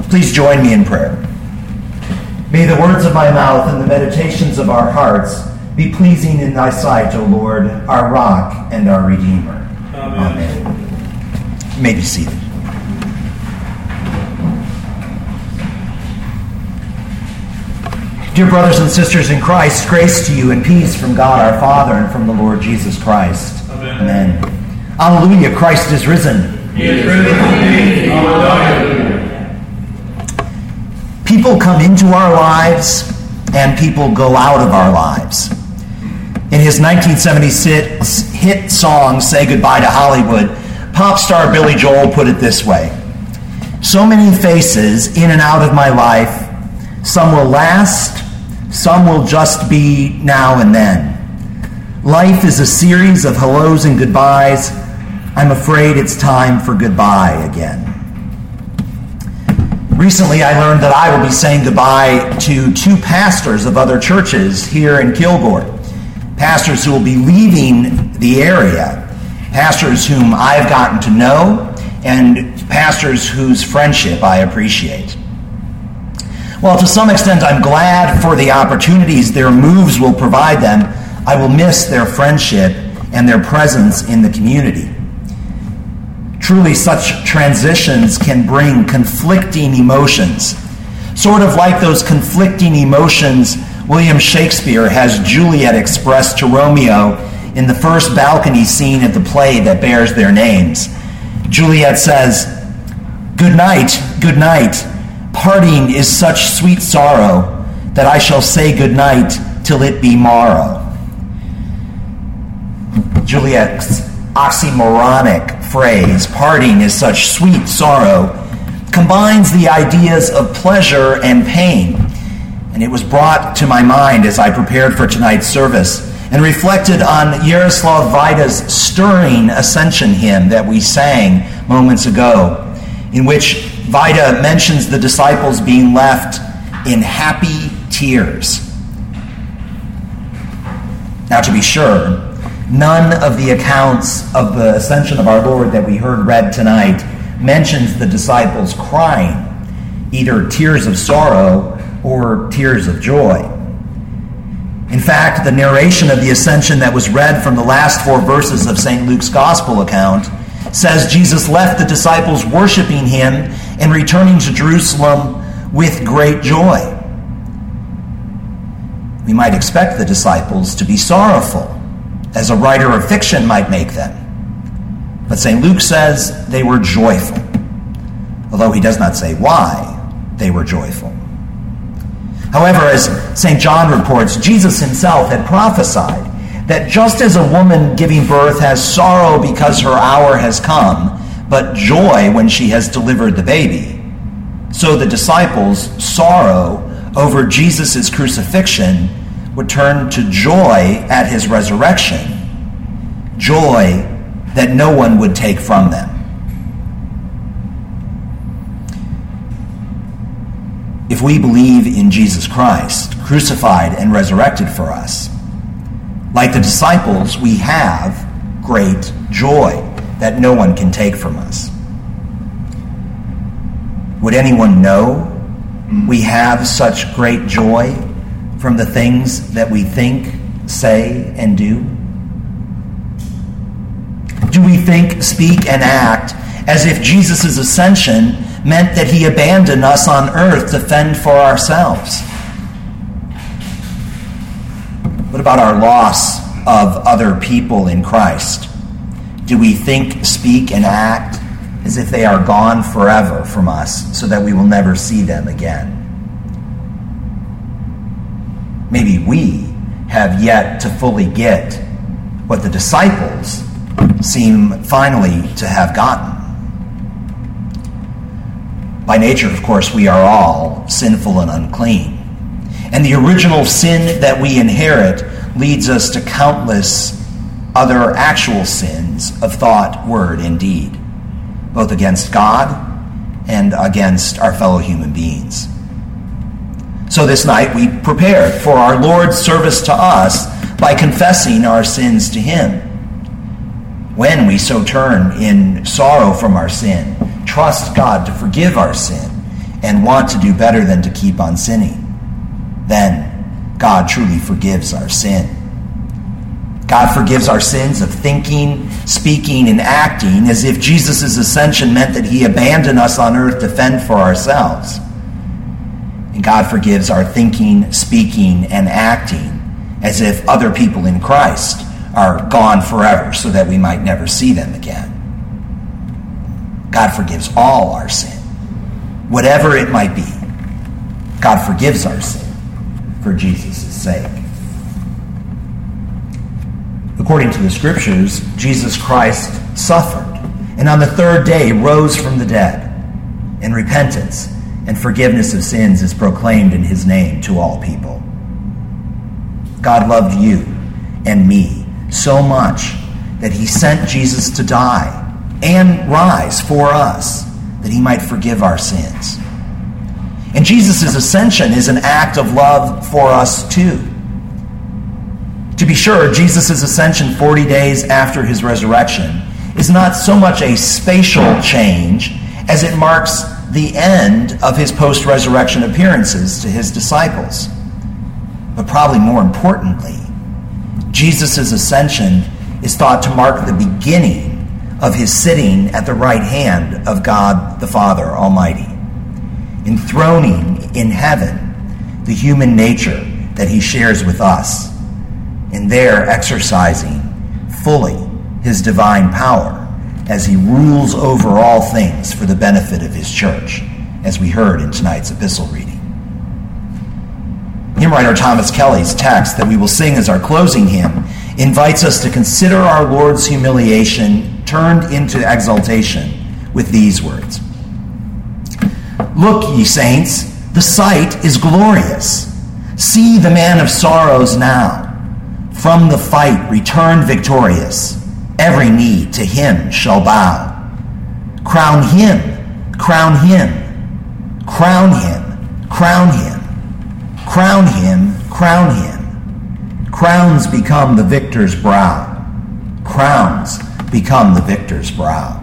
Please join me in prayer. May the words of my mouth and the meditations of our hearts be pleasing in thy sight, O Lord, our rock and our Redeemer. Amen. You may be seated. Dear brothers and sisters in Christ, grace to you and peace from God our Father and from the Lord Jesus Christ. Amen. Alleluia, Christ is risen. He is risen indeed. Alleluia. People come into our lives and people go out of our lives. In his 1976 hit song, Say Goodbye to Hollywood, pop star Billy Joel put it this way: so many faces in and out of my life, some will last, some will just be now and then. Life is a series of hellos and goodbyes. I'm afraid it's time for goodbye again. Recently, I learned that I will be saying goodbye to two pastors of other churches here in Kilgore. Pastors who will be leaving the area. Pastors whom I've gotten to know, and pastors whose friendship I appreciate. While to some extent I'm glad for the opportunities their moves will provide them, I will miss their friendship and their presence in the community. Truly, such transitions can bring conflicting emotions. Sort of like those conflicting emotions William Shakespeare has Juliet express to Romeo in the first balcony scene of the play that bears their names. Juliet says, good night, parting is such sweet sorrow that I shall say good night till it be morrow." Juliet's oxymoronic phrase, parting is such sweet sorrow, combines the ideas of pleasure and pain. And it was brought to my mind as I prepared for tonight's service and reflected on Yaroslav Vaida's stirring Ascension hymn that we sang moments ago, in which Vaida mentions the disciples being left in happy tears. Now, to be sure, none of the accounts of the ascension of our Lord that we heard read tonight mentions the disciples crying, either tears of sorrow or tears of joy. In fact, the narration of the ascension that was read from the last 4 verses of St. Luke's Gospel account says Jesus left the disciples worshiping him and returning to Jerusalem with great joy. We might expect the disciples to be sorrowful, as a writer of fiction might make them. But St. Luke says they were joyful, although he does not say why they were joyful. However, as St. John reports, Jesus himself had prophesied that just as a woman giving birth has sorrow because her hour has come, but joy when she has delivered the baby, so the disciples' sorrow over Jesus' crucifixion would turn to joy at his resurrection, joy that no one would take from them. If we believe in Jesus Christ, crucified and resurrected for us, like the disciples, we have great joy that no one can take from us. Would anyone know we have such great joy from the things that we think, say, and do? Do we think, speak, and act as if Jesus' ascension meant that he abandoned us on earth to fend for ourselves? What about our loss of other people in Christ? Do we think, speak, and act as if they are gone forever from us so that we will never see them again? Maybe we have yet to fully get what the disciples seem finally to have gotten. By nature, of course, we are all sinful and unclean. And the original sin that we inherit leads us to countless other actual sins of thought, word, and deed, both against God and against our fellow human beings. So this night we prepared for our Lord's service to us by confessing our sins to him. When we so turn in sorrow from our sin, trust God to forgive our sin and want to do better than to keep on sinning, then God truly forgives our sin. God forgives our sins of thinking, speaking, and acting as if Jesus' ascension meant that he abandoned us on earth to fend for ourselves. And God forgives our thinking, speaking, and acting as if other people in Christ are gone forever so that we might never see them again. God forgives all our sin, whatever it might be. God forgives our sin for Jesus' sake. According to the Scriptures, Jesus Christ suffered, and on the third day rose from the dead, and repentance and forgiveness of sins is proclaimed in his name to all people. God loved you and me so much that he sent Jesus to die and rise for us, that he might forgive our sins. And Jesus' ascension is an act of love for us too. To be sure, Jesus' ascension 40 days after his resurrection is not so much a spatial change as it marks the end of his post-resurrection appearances to his disciples. But probably more importantly, Jesus' ascension is thought to mark the beginning of his sitting at the right hand of God the Father Almighty, enthroning in heaven the human nature that he shares with us, and there exercising fully his divine power as he rules over all things for the benefit of his church, as we heard in tonight's epistle reading. Hymn writer Thomas Kelly's text that we will sing as our closing hymn invites us to consider our Lord's humiliation turned into exaltation with these words. Look, ye saints, the sight is glorious. See the man of sorrows now. From the fight return victorious. Every knee to him shall bow. Crown him, crown him, crown him, crown him, crown him, crown him. Crowns become the victor's brow. Crowns become the victor's brow.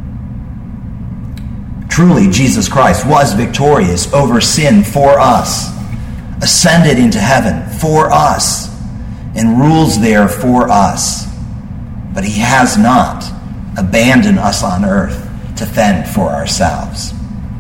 Truly, Jesus Christ was victorious over sin for us, ascended into heaven for us, and rules there for us. But he has not abandoned us on earth to fend for ourselves.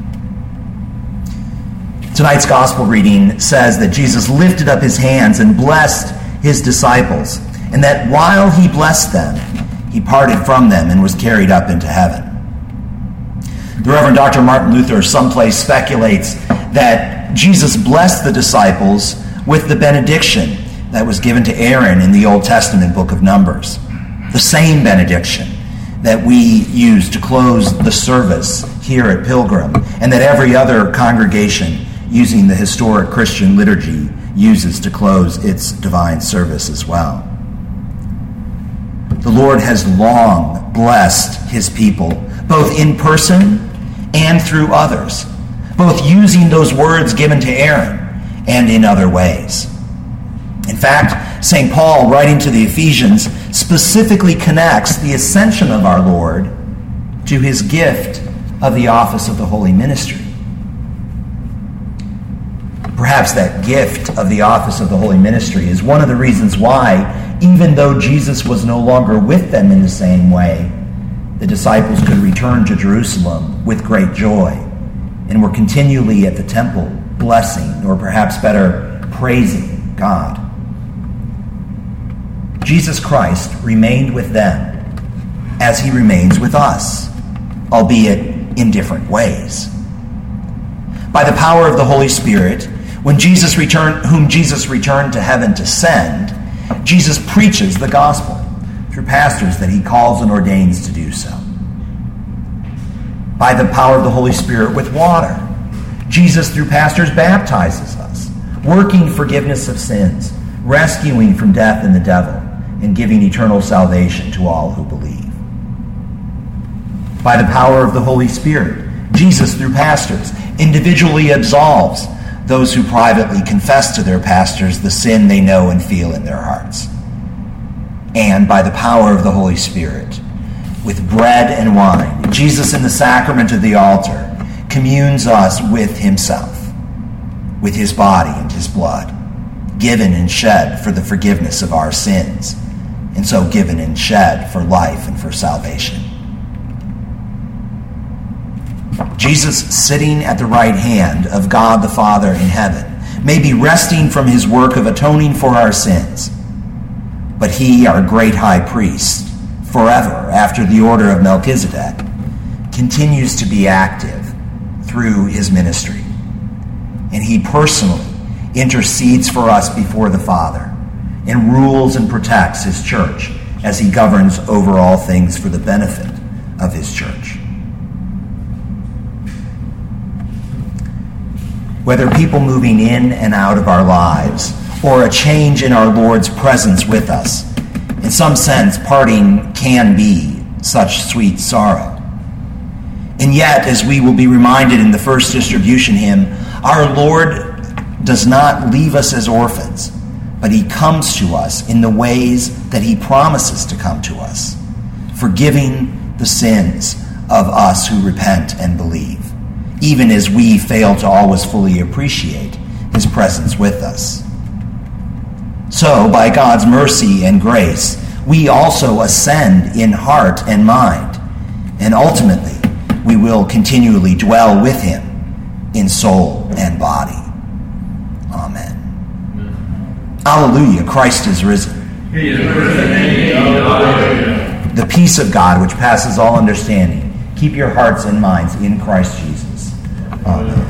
Tonight's gospel reading says that Jesus lifted up his hands and blessed his disciples, and that while he blessed them, he parted from them and was carried up into heaven. The Reverend Dr. Martin Luther someplace speculates that Jesus blessed the disciples with the benediction that was given to Aaron in the Old Testament book of Numbers, the same benediction that we use to close the service here at Pilgrim, and that every other congregation using the historic Christian liturgy uses to close its divine service as well. The Lord has long blessed his people, both in person and through others, both using those words given to Aaron and in other ways. In fact, St. Paul, writing to the Ephesians, specifically connects the ascension of our Lord to his gift of the office of the holy ministry. Perhaps that gift of the office of the holy ministry is one of the reasons why, even though Jesus was no longer with them in the same way, the disciples could return to Jerusalem with great joy and were continually at the temple blessing, or perhaps better, praising God. Jesus Christ remained with them as he remains with us, albeit in different ways. By the power of the Holy Spirit, whom Jesus returned to heaven to send, Jesus preaches the gospel through pastors that he calls and ordains to do so. By the power of the Holy Spirit with water, Jesus through pastors baptizes us, working forgiveness of sins, rescuing from death and the devil, and giving eternal salvation to all who believe. By the power of the Holy Spirit, Jesus through pastors individually absolves those who privately confess to their pastors the sin they know and feel in their hearts. And by the power of the Holy Spirit, with bread and wine, Jesus in the sacrament of the altar communes us with himself, with his body and his blood, given and shed for the forgiveness of our sins, and so given and shed for life and for salvation. Jesus, sitting at the right hand of God the Father in heaven, may be resting from his work of atoning for our sins, but he, our great high priest, forever, after the order of Melchizedek, continues to be active through his ministry. And he personally intercedes for us before the Father and rules and protects his church as he governs over all things for the benefit of his church. Whether people moving in and out of our lives or a change in our Lord's presence with us, in some sense, parting can be such sweet sorrow. And yet, as we will be reminded in the first distribution hymn, our Lord does not leave us as orphans, but he comes to us in the ways that he promises to come to us, forgiving the sins of us who repent and believe, even as we fail to always fully appreciate his presence with us. So, by God's mercy and grace, we also ascend in heart and mind, and ultimately we will continually dwell with him in soul and body. Amen. Alleluia, Christ is risen. He is risen indeed. Alleluia. The peace of God, which passes all understanding, keep your hearts and minds in Christ Jesus. Amen.